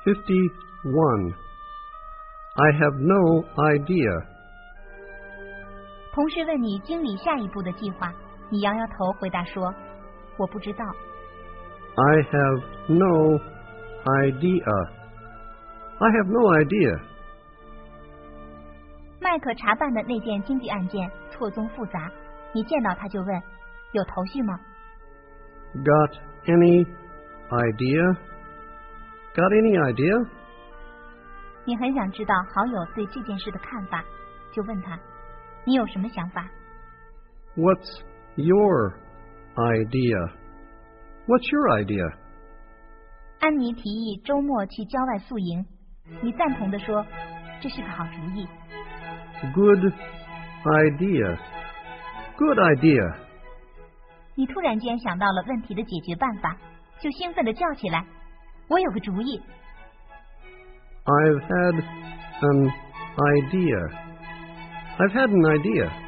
51. I have no idea. 同事问你经理下一步的计划，你摇摇头回答说：“我不知道。” I have no idea. I have no idea. 麦克查办的那件经济案件错综复杂，你见到他就问：“有头绪吗？” Got any idea? Got any idea? 你很想知道好友对这件事的看法，就问他：“你有什么想法？” What's your idea? What's your idea? 安妮提议周末去郊外宿营，你赞同地说：“这是个好主意。” Good idea. Good idea. 你突然间想到了问题的解决办法，就兴奋地叫起来：“我有个主意！” I've had an idea. I've had an idea.